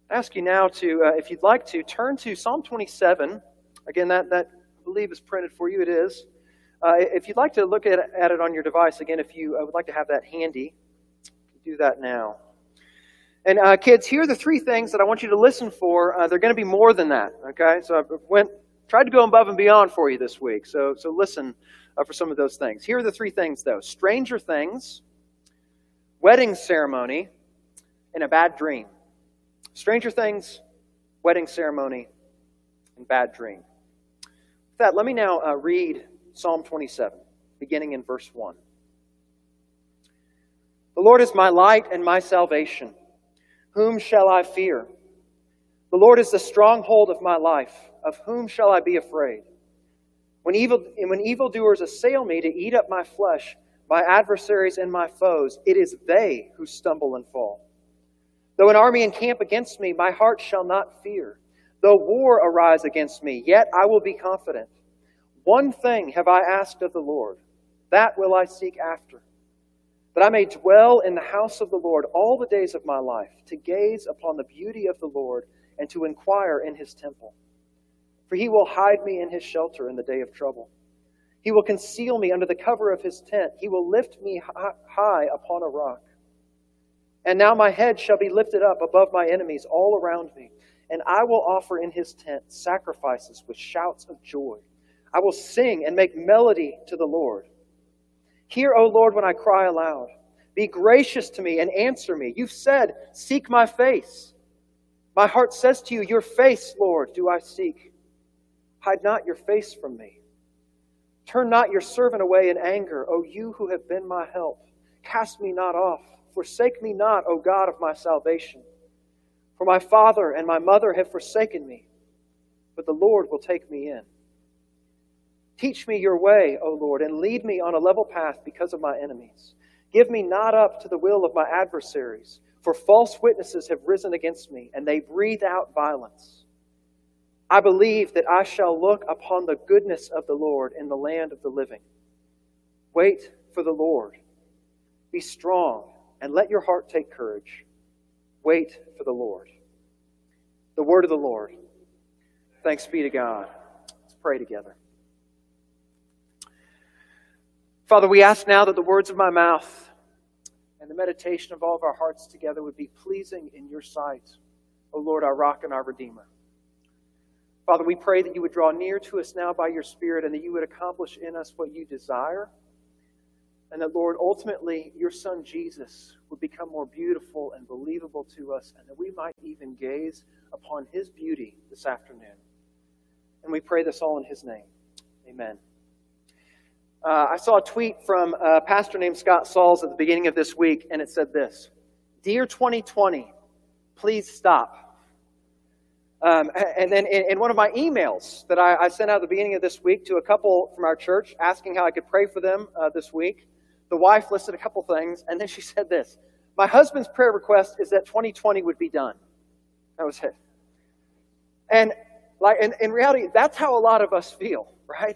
I ask you now to, if you'd like to, turn to Psalm 27. Again, that I believe is printed for you. It is. If you'd like to look at it on your device, again, if you would like to have that handy, do that now. And kids, here are the three things that I want you to listen for. They're going to be more than that, okay? So I tried to go above and beyond for you this week. So listen for some of those things. Here are the three things, though. Stranger things, wedding ceremony, and a bad dream. Stranger things, wedding ceremony, and bad dream. With that, let me now read Psalm 27, beginning in verse 1. The Lord is my light and my salvation. Whom shall I fear? The Lord is the stronghold of my life. Of whom shall I be afraid? When evildoers assail me to eat up my flesh, my adversaries and my foes, it is they who stumble and fall. Though an army encamp against me, my heart shall not fear. Though war arise against me, yet I will be confident. One thing have I asked of the Lord, that will I seek after, that I may dwell in the house of the Lord all the days of my life, to gaze upon the beauty of the Lord and to inquire in His temple. For He will hide me in His shelter in the day of trouble. He will conceal me under the cover of His tent. He will lift me high upon a rock. And now my head shall be lifted up above my enemies all around me, and I will offer in His tent sacrifices with shouts of joy. I will sing and make melody to the Lord. Hear, O Lord, when I cry aloud. Be gracious to me and answer me. You've said, seek my face. My heart says to you, your face, Lord, do I seek. Hide not your face from me. Turn not your servant away in anger, O you who have been my help. Cast me not off. Forsake me not, O God of my salvation. For my father and my mother have forsaken me, but the Lord will take me in. Teach me your way, O Lord, and lead me on a level path because of my enemies. Give me not up to the will of my adversaries, for false witnesses have risen against me, and they breathe out violence. I believe that I shall look upon the goodness of the Lord in the land of the living. Wait for the Lord. Be strong, and let your heart take courage. Wait for the Lord. The word of the Lord. Thanks be to God. Let's pray together. Father, we ask now that the words of my mouth and the meditation of all of our hearts together would be pleasing in your sight, O Lord, our rock and our Redeemer. Father, we pray that you would draw near to us now by your Spirit and that you would accomplish in us what you desire. And that, Lord, ultimately, your Son Jesus would become more beautiful and believable to us, and that we might even gaze upon His beauty this afternoon. And we pray this all in His name. Amen. I saw a tweet from a pastor named Scott Sauls at the beginning of this week, and it said this: Dear 2020, please stop. And then in one of my emails that I sent out at the beginning of this week to a couple from our church asking how I could pray for them this week, the wife listed a couple things, and then she said this: my husband's prayer request is that 2020 would be done. That was it. And in reality, that's how a lot of us feel, right?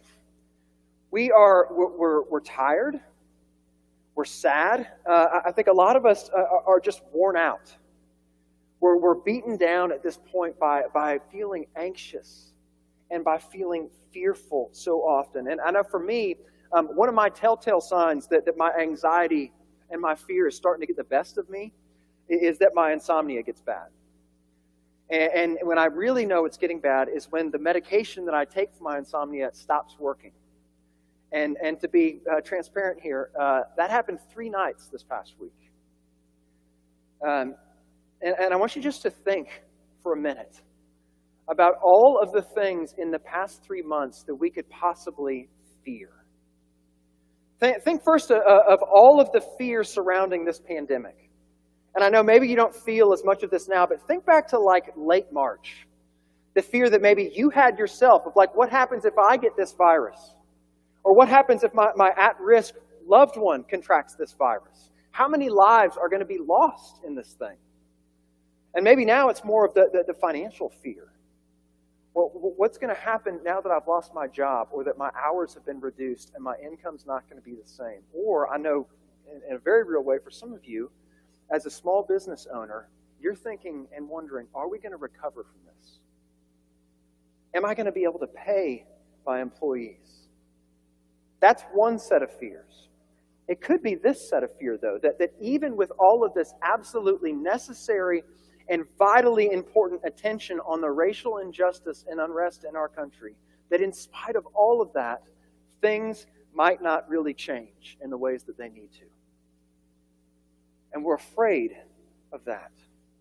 We're tired. We're sad. I think a lot of us are just worn out. We're beaten down at this point by feeling anxious and by feeling fearful so often. And I know for me, one of my telltale signs that my anxiety and my fear is starting to get the best of me is that my insomnia gets bad. And when I really know it's getting bad is when the medication that I take for my insomnia stops working. And to be transparent here, that happened 3 nights this past week. And I want you just to think for a minute about all of the things in the past 3 months that we could possibly fear. Think first of all of the fear surrounding this pandemic. And I know maybe you don't feel as much of this now, but think back to like late March. The fear that maybe you had yourself of like, what happens if I get this virus? Or what happens if my at-risk loved one contracts this virus? How many lives are going to be lost in this thing? And maybe now it's more of the financial fear. Well, what's going to happen now that I've lost my job, or that my hours have been reduced and my income's not going to be the same? Or I know in a very real way for some of you, as a small business owner, you're thinking and wondering, are we going to recover from this? Am I going to be able to pay my employees? That's one set of fears. It could be this set of fear, though, that even with all of this absolutely necessary and vitally important attention on the racial injustice and unrest in our country, that in spite of all of that, things might not really change in the ways that they need to. And we're afraid of that.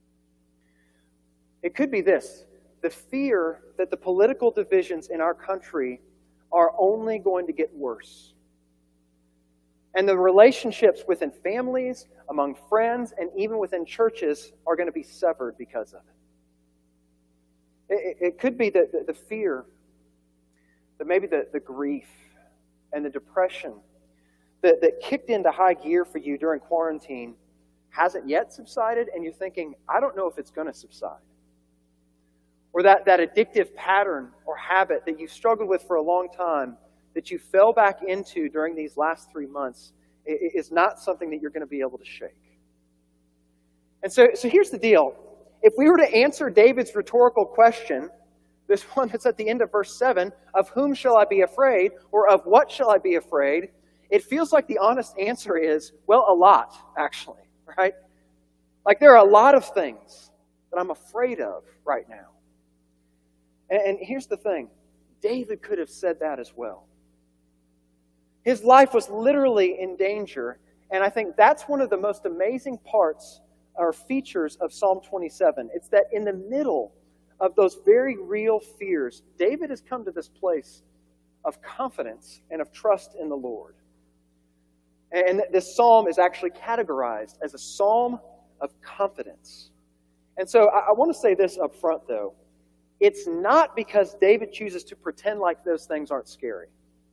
It could be this, the fear that the political divisions in our country are only going to get worse. And the relationships within families, among friends, and even within churches are going to be severed because of it. It could be the fear, that maybe the grief and the depression that kicked into high gear for you during quarantine hasn't yet subsided, and you're thinking, I don't know if it's going to subside. Or that addictive pattern or habit that you've struggled with for a long time, that you fell back into during these last 3 months, is not something that you're going to be able to shake. And so here's the deal. If we were to answer David's rhetorical question, this one that's at the end of verse 7, of whom shall I be afraid, or of what shall I be afraid, it feels like the honest answer is, well, a lot, actually, right? Like there are a lot of things that I'm afraid of right now. And here's the thing. David could have said that as well. His life was literally in danger, and I think that's one of the most amazing parts or features of Psalm 27. It's that in the middle of those very real fears, David has come to this place of confidence and of trust in the Lord. And this psalm is actually categorized as a psalm of confidence. And so I want to say this up front, though. It's not because David chooses to pretend like those things aren't scary.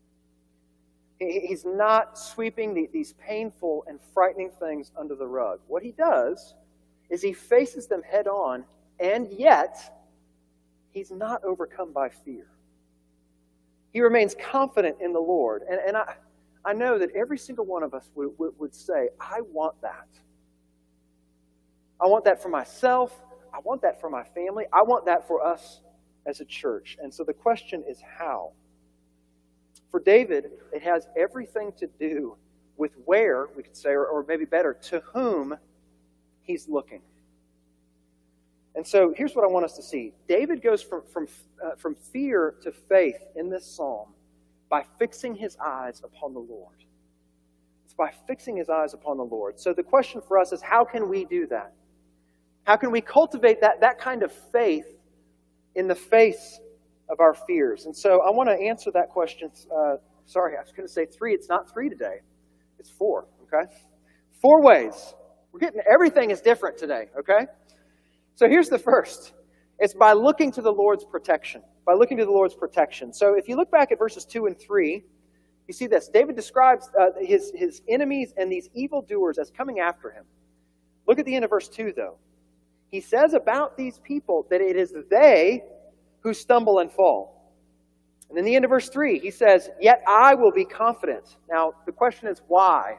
He's not sweeping these painful and frightening things under the rug. What he does is he faces them head on, and yet he's not overcome by fear. He remains confident in the Lord. And I know that every single one of us would say, I want that. I want that for myself. I want that for my family. I want that for us as a church. And so the question is how? For David, it has everything to do with where, we could say, or maybe better, to whom he's looking. And so here's what I want us to see. David goes from fear to faith in this psalm by fixing his eyes upon the Lord. It's by fixing his eyes upon the Lord. So the question for us is, how can we do that? How can we cultivate that kind of faith in the face of our fears? And so I want to answer that question. Sorry, I was going to say 3. It's not 3 today. It's 4, okay? 4 ways. Everything is different today, okay? So here's the first. It's by looking to the Lord's protection. By looking to the Lord's protection. So if you look back at verses 2 and 3, you see this. David describes his enemies and these evildoers as coming after him. Look at the end of verse 2, though. He says about these people that it is they who stumble and fall. And in the end of verse 3, he says, yet I will be confident. Now, the question is why?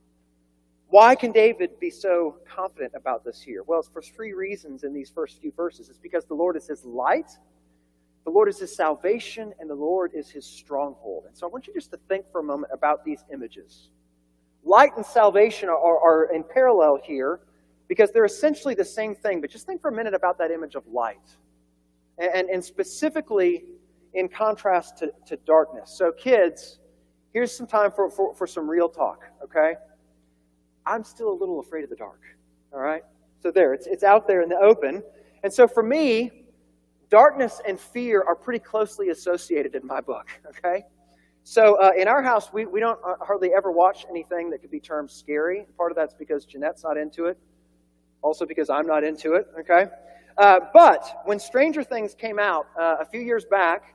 Why can David be so confident about this here? Well, it's for 3 reasons in these first few verses. It's because the Lord is his light, the Lord is his salvation, and the Lord is his stronghold. And so I want you just to think for a moment about these images. Light and salvation are in parallel here because they're essentially the same thing. But just think for a minute about that image of light. And specifically in contrast to darkness. So kids, here's some time for some real talk, okay? I'm still a little afraid of the dark, all right? So there, it's out there in the open. And so for me, darkness and fear are pretty closely associated in my book, okay? So in our house, we don't hardly ever watch anything that could be termed scary. Part of that's because Jeanette's not into it. Also because I'm not into it, okay? But when Stranger Things came out a few years back,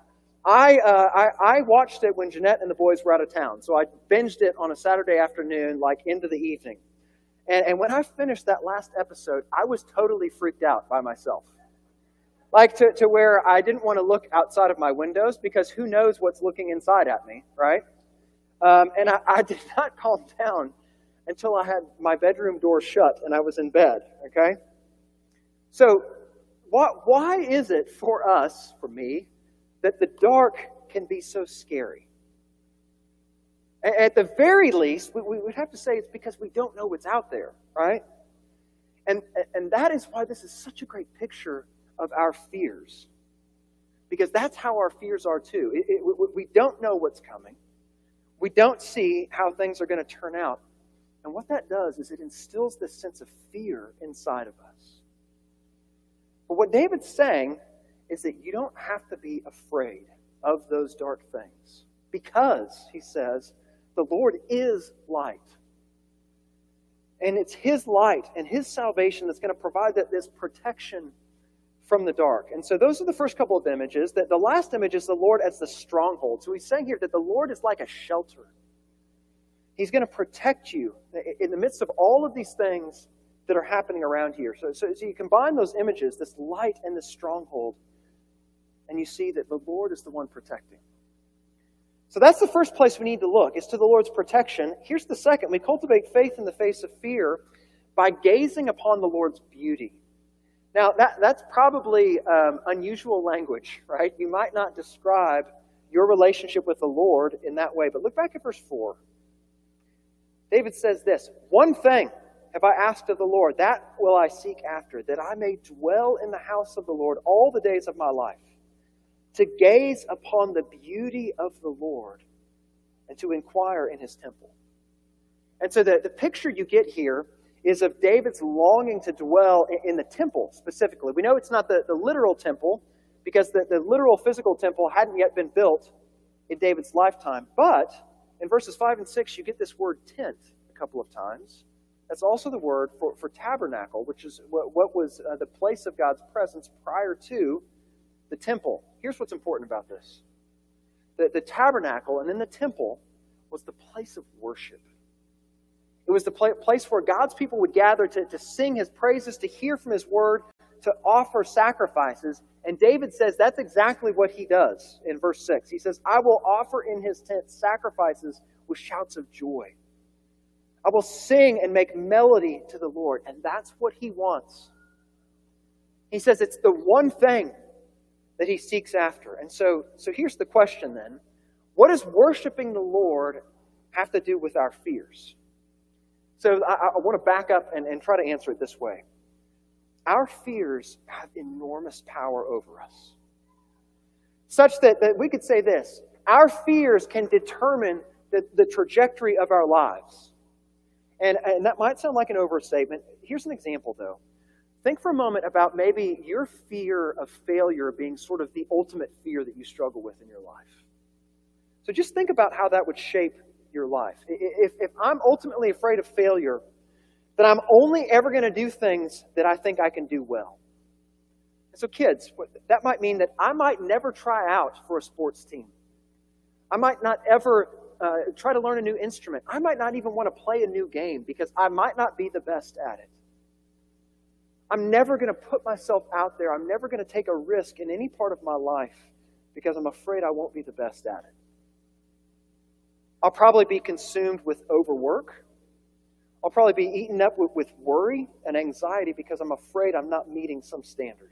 I watched it when Jeanette and the boys were out of town. So I binged it on a Saturday afternoon, like into the evening. And when I finished that last episode, I was totally freaked out by myself. Like to where I didn't want to look outside of my windows because who knows what's looking inside at me, right? And I did not calm down until I had my bedroom door shut and I was in bed, okay? So, why is it for us, for me, that the dark can be so scary? At the very least, we would have to say it's because we don't know what's out there, right? And that is why this is such a great picture of our fears. Because that's how our fears are too. We don't know what's coming. We don't see how things are going to turn out. And what that does is it instills this sense of fear inside of us. But what David's saying is that you don't have to be afraid of those dark things. Because, he says, the Lord is light. And it's His light and His salvation that's going to provide this protection from the dark. And so those are the first couple of images. The last image is the Lord as the stronghold. So he's saying here that the Lord is like a shelter. He's going to protect you in the midst of all of these things that are happening around here. So you combine those images, this light and this stronghold, and you see that the Lord is the one protecting. So that's the first place we need to look, is to the Lord's protection. Here's the second. We cultivate faith in the face of fear by gazing upon the Lord's beauty. Now, that's probably unusual language, right? You might not describe your relationship with the Lord in that way, but look back at verse 4. David says this, "One thing have I asked of the Lord, that will I seek after, that I may dwell in the house of the Lord all the days of my life, to gaze upon the beauty of the Lord and to inquire in His temple." And so the picture you get here is of David's longing to dwell in the temple specifically. We know it's not the literal temple, because the literal physical temple hadn't yet been built in David's lifetime. But in verses 5 and 6, you get this word tent a couple of times. That's also the word for tabernacle, which is what was the place of God's presence prior to the temple. Here's what's important about this. The tabernacle and then the temple was the place of worship. It was the place where God's people would gather to sing His praises, to hear from His word, to offer sacrifices. And David says that's exactly what he does in verse 6. He says, "I will offer in His tent sacrifices with shouts of joy. I will sing and make melody to the Lord." And that's what He wants. He says it's the one thing that He seeks after. And so here's the question then. What does worshiping the Lord have to do with our fears? So I want to back up and try to answer it this way. Our fears have enormous power over us. Such that we could say this, our fears can determine the trajectory of our lives. And that might sound like an overstatement. Here's an example, though. Think for a moment about maybe your fear of failure being sort of the ultimate fear that you struggle with in your life. So just think about how that would shape your life. If I'm ultimately afraid of failure, then I'm only ever going to do things that I think I can do well. And so kids, that might mean that I might never try out for a sports team. I might not ever try to learn a new instrument. I might not even want to play a new game because I might not be the best at it. I'm never going to put myself out there. I'm never going to take a risk in any part of my life because I'm afraid I won't be the best at it. I'll probably be consumed with overwork. I'll probably be eaten up with worry and anxiety because I'm afraid I'm not meeting some standard.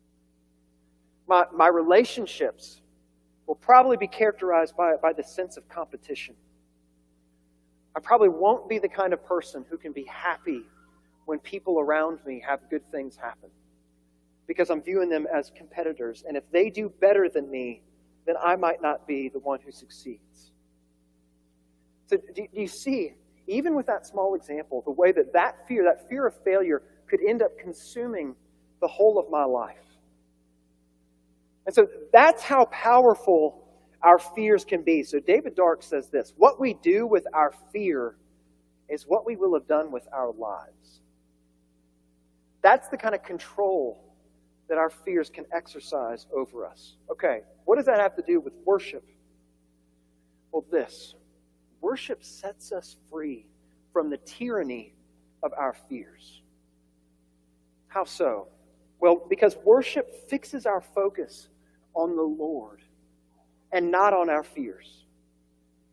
My relationships will probably be characterized by the sense of competition. I probably won't be the kind of person who can be happy when people around me have good things happen because I'm viewing them as competitors. And if they do better than me, then I might not be the one who succeeds. So do you see, even with that small example, the way that fear of failure could end up consuming the whole of my life? And so that's how powerful our fears can be. So David Dark says this, what we do with our fear is what we will have done with our lives. That's the kind of control that our fears can exercise over us. Okay, what does that have to do with worship? Well, this. Worship sets us free from the tyranny of our fears. How so? Well, because worship fixes our focus on the Lord and not on our fears.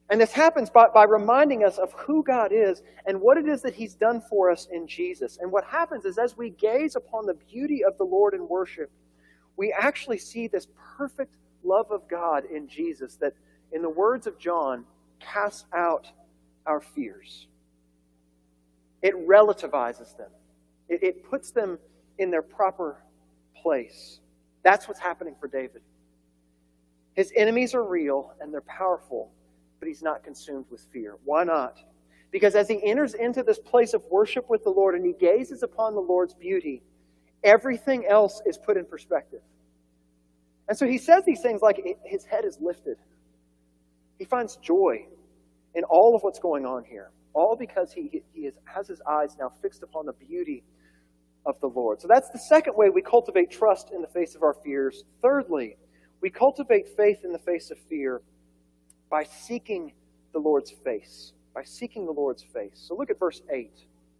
And this happens by reminding us of who God is and what it is that He's done for us in Jesus. And what happens is as we gaze upon the beauty of the Lord in worship, we actually see this perfect love of God in Jesus that, in the words of John, casts out our fears. It relativizes them. It puts them in their proper place. That's what's happening for David. His enemies are real and they're powerful, but he's not consumed with fear. Why not? Because as he enters into this place of worship with the Lord and he gazes upon the Lord's beauty, everything else is put in perspective. And so he says these things like his head is lifted. He finds joy in all of what's going on here, all because he has his eyes now fixed upon the beauty of the Lord. So that's the second way we cultivate trust in the face of our fears. Thirdly, we cultivate faith in the face of fear by seeking the Lord's face. By seeking the Lord's face. So look at verse 8.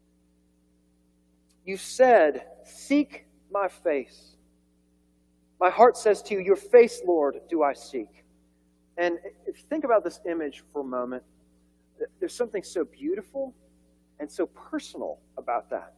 You said, seek my face. My heart says to you, your face, Lord, do I seek. And if you think about this image for a moment, there's something so beautiful and so personal about that.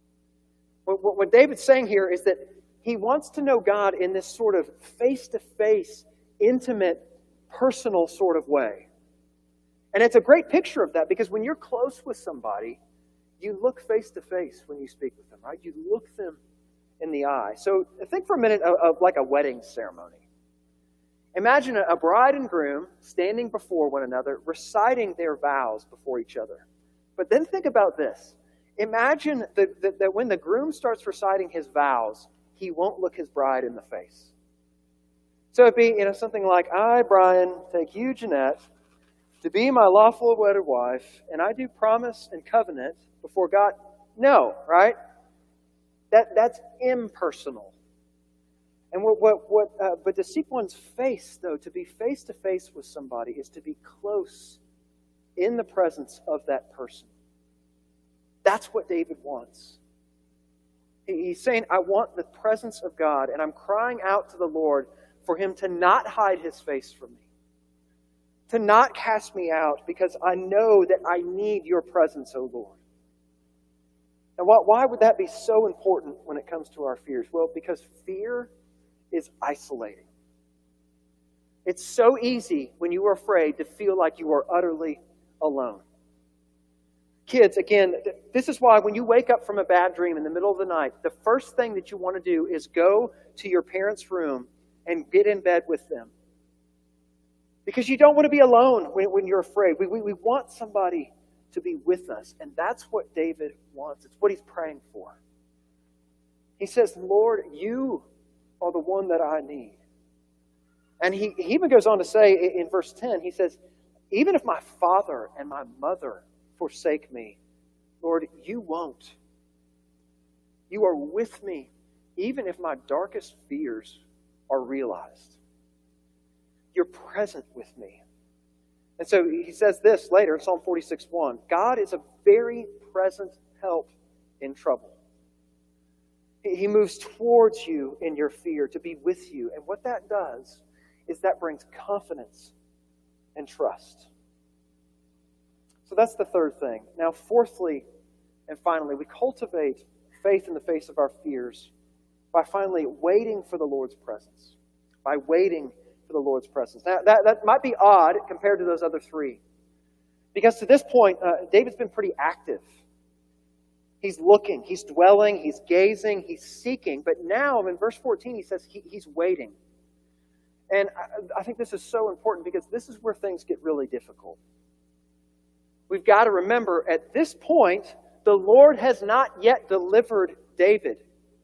What David's saying here is that he wants to know God in this sort of face-to-face, intimate, personal sort of way. And it's a great picture of that because when you're close with somebody, you look face-to-face when you speak with them, right? You look them in the eye. So think for a minute of like a wedding ceremony. Imagine a bride and groom standing before one another, reciting their vows before each other. But then think about this. Imagine that when the groom starts reciting his vows, he won't look his bride in the face. So it'd be something like, I, Brian, take you, Jeanette, to be my lawful wedded wife, and I do promise and covenant before God. No, right? That's impersonal. And but to seek one's face, though, to be face to face with somebody is to be close in the presence of that person. That's what David wants. He's saying, I want the presence of God, and I'm crying out to the Lord for Him to not hide His face from me, to not cast me out, because I know that I need your presence, O Lord. Now, why would that be so important when it comes to our fears? Well, because fear is isolating. It's so easy when you are afraid to feel like you are utterly alone. Kids, again, this is why when you wake up from a bad dream in the middle of the night, the first thing that you want to do is go to your parents' room and get in bed with them. Because you don't want to be alone when you're afraid. We want somebody to be with us. And that's what David wants. It's what he's praying for. He says, Lord, you are the one that I need. And he even goes on to say in verse 10, he says, even if my father and my mother forsake me, Lord, you won't. You are with me, even if my darkest fears are realized. You're present with me. And so he says this later in Psalm 46:1, God is a very present help in trouble. He moves towards you in your fear to be with you. And what that does is that brings confidence and trust. So that's the third thing. Now, fourthly and finally, we cultivate faith in the face of our fears by finally waiting for the Lord's presence. By waiting for the Lord's presence. Now, that might be odd compared to those other three. Because to this point, David's been pretty active. He's looking, he's dwelling, he's gazing, he's seeking. But now in verse 14, he says he's waiting. And I think this is so important because this is where things get really difficult. We've got to remember at this point, the Lord has not yet delivered David.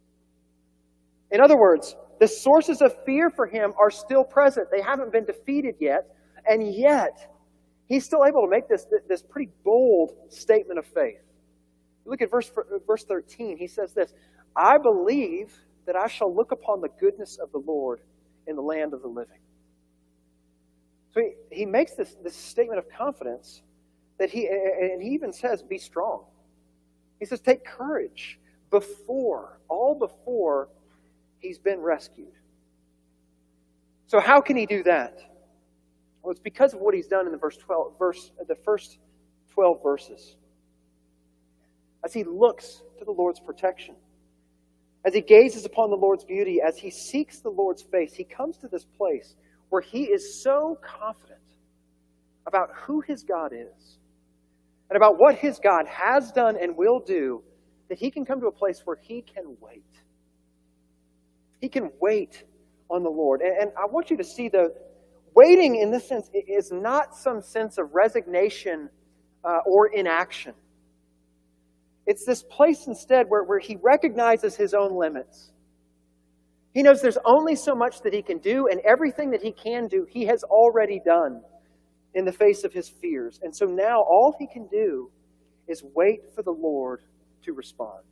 In other words, the sources of fear for him are still present. They haven't been defeated yet. And yet, he's still able to make this pretty bold statement of faith. Look at verse 13. He says this, I believe that I shall look upon the goodness of the Lord in the land of the living. So he makes this statement of confidence that he even says, be strong. He says, take courage before he's been rescued. So how can he do that? Well, it's because of what he's done in the first 12 verses. As he looks to the Lord's protection, as he gazes upon the Lord's beauty, as he seeks the Lord's face, he comes to this place where he is so confident about who his God is and about what his God has done and will do, that he can come to a place where he can wait. He can wait on the Lord. And I want you to see the waiting in this sense is not some sense of resignation or inaction. It's this place instead where he recognizes his own limits. He knows there's only so much that he can do, and everything that he can do, he has already done in the face of his fears. And so now all he can do is wait for the Lord to respond.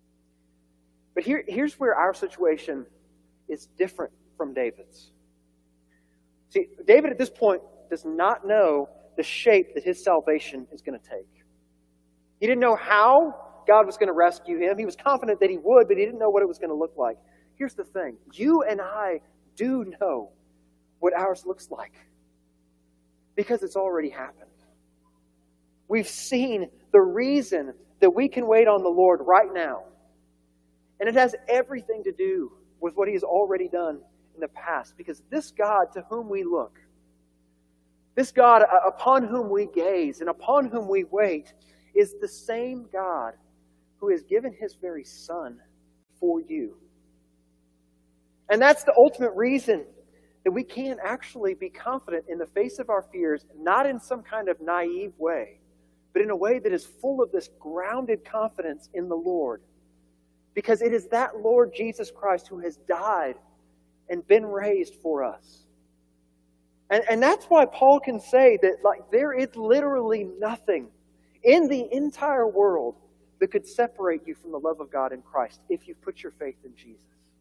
But here's where our situation is different from David's. See, David at this point does not know the shape that his salvation is going to take. He didn't know how God was going to rescue him. He was confident that he would, but he didn't know what it was going to look like. Here's the thing. You and I do know what ours looks like because it's already happened. We've seen the reason that we can wait on the Lord right now. And it has everything to do with what he has already done in the past. Because this God to whom we look, this God upon whom we gaze and upon whom we wait, is the same God who has given his very Son for you. And that's the ultimate reason that we can actually be confident in the face of our fears, not in some kind of naive way, but in a way that is full of this grounded confidence in the Lord. Because it is that Lord Jesus Christ who has died and been raised for us. And that's why Paul can say that there is literally nothing in the entire world that could separate you from the love of God in Christ if you've put your faith in Jesus.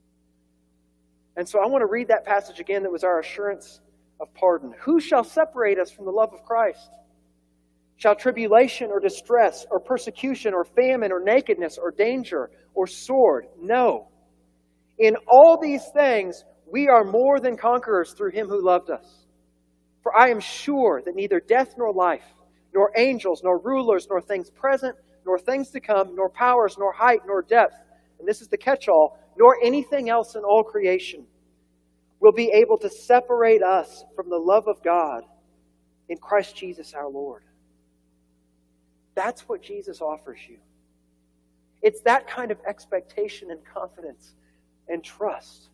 And so I want to read that passage again that was our assurance of pardon. Who shall separate us from the love of Christ? Shall tribulation or distress or persecution or famine or nakedness or danger or sword? No. In all these things we are more than conquerors through him who loved us. For I am sure that neither death nor life, nor angels, nor rulers, nor things present, nor things to come, nor powers, nor height, nor depth, and this is the catch-all, nor anything else in all creation will be able to separate us from the love of God in Christ Jesus our Lord. That's what Jesus offers you. It's that kind of expectation and confidence and trust.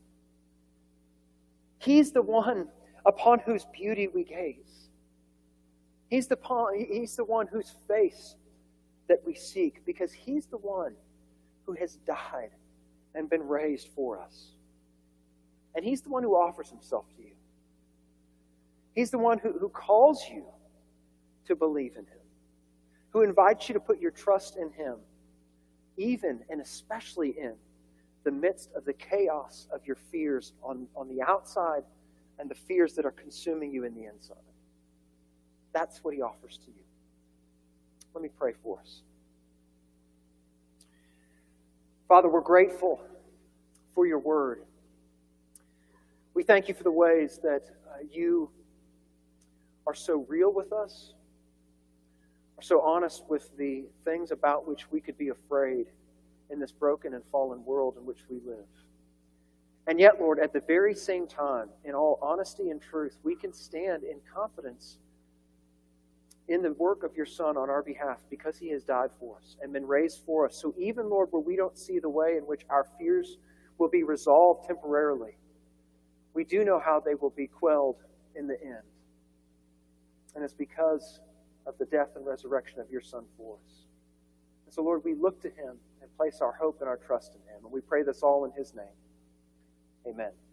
He's the one upon whose beauty we gaze. He's the one whose face that we seek, because he's the one who has died and been raised for us. And he's the one who offers himself to you. He's the one who calls you to believe in him, who invites you to put your trust in him, even and especially in the midst of the chaos of your fears on the outside and the fears that are consuming you in the inside. That's what he offers to you. Let me pray for us. Father, we're grateful for your word. We thank you for the ways that you are so real with us, are so honest with the things about which we could be afraid in this broken and fallen world in which we live. And yet, Lord, at the very same time, in all honesty and truth, we can stand in confidence in the work of your Son on our behalf, because he has died for us and been raised for us. So even, Lord, where we don't see the way in which our fears will be resolved temporarily, we do know how they will be quelled in the end. And it's because of the death and resurrection of your Son for us. And so, Lord, we look to him and place our hope and our trust in him. And we pray this all in his name. Amen.